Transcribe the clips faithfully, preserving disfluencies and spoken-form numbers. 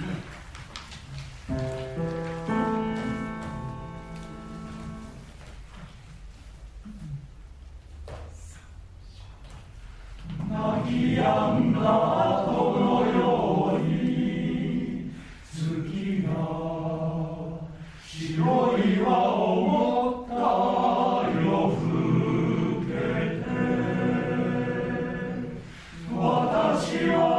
泣き止んだ後のように月が白い輪を持った夜更けて私は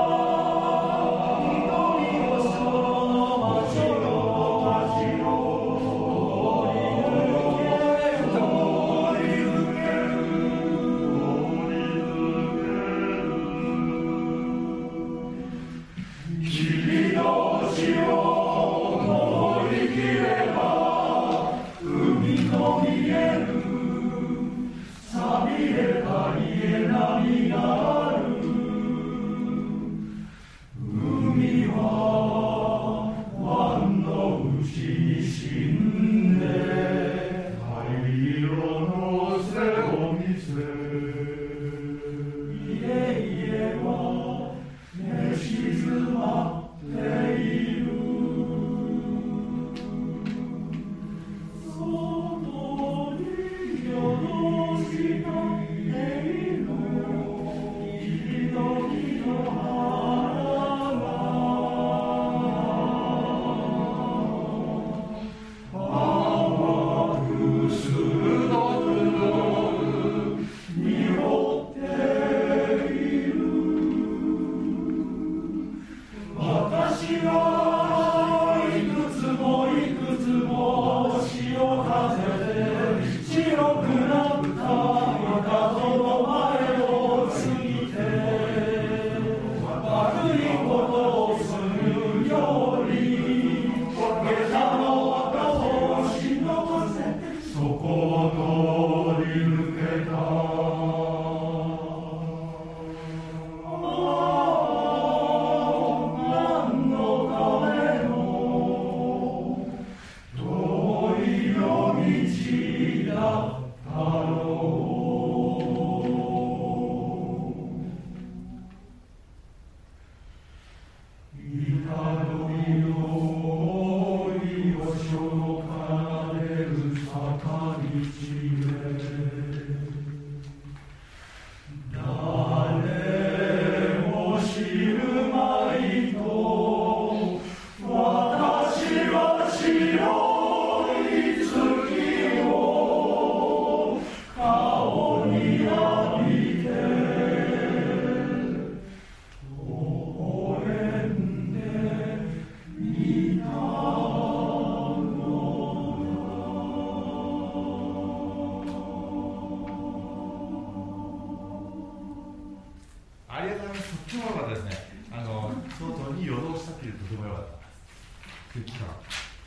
ありがとうございます。とっても良かったですね。あの相当に夜通しさっていうとても良かったです。